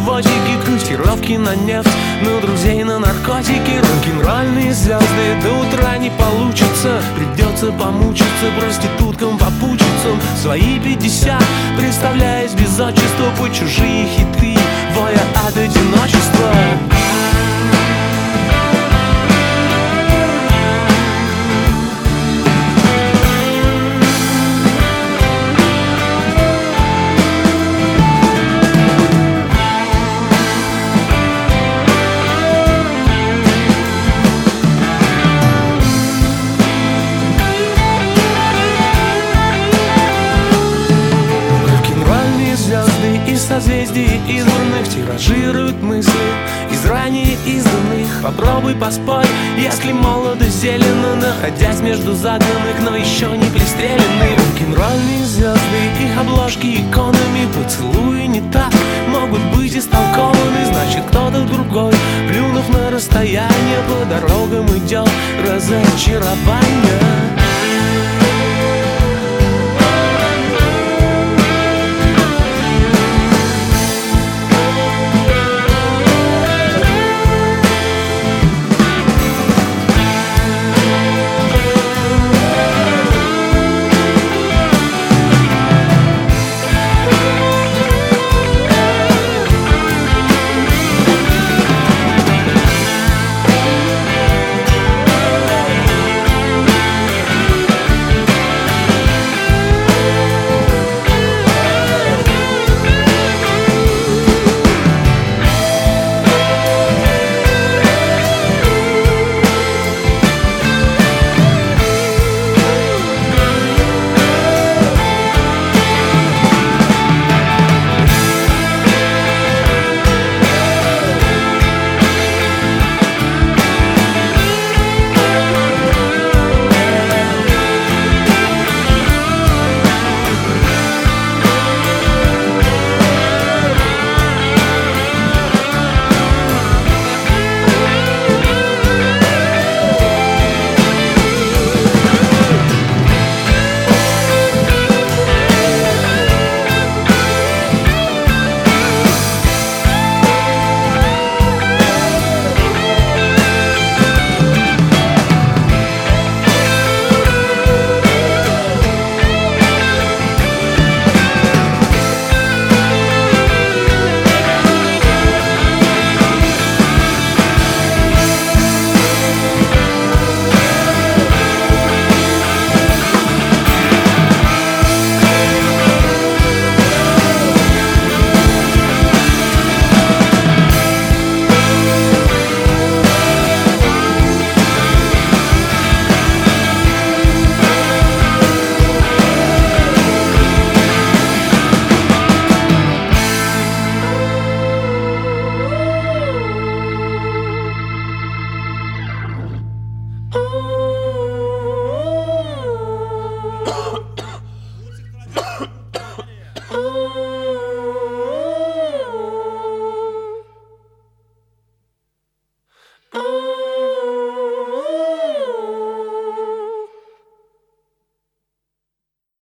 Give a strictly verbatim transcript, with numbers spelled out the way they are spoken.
паровозики, котировки на нефть, но друзей на наркотики. Рок-н-ролльные звезды до утра не получится, придется помучиться проституткам, попутчицам. Свои пятьдесят, представляясь без отчества, по чужие хиты, воя от одиночества. Созвездие избранных тиражируют мысли из ранее изданных. Попробуй поспорь, если молодо зелено, находясь между загнанных, но еще не пристреленных. Рок-н-ролльные звезды, их обложки иконами, поцелуи не так могут быть истолкованы. Значит, кто-то другой, плюнув на расстояние, по дорогам идет разочарование.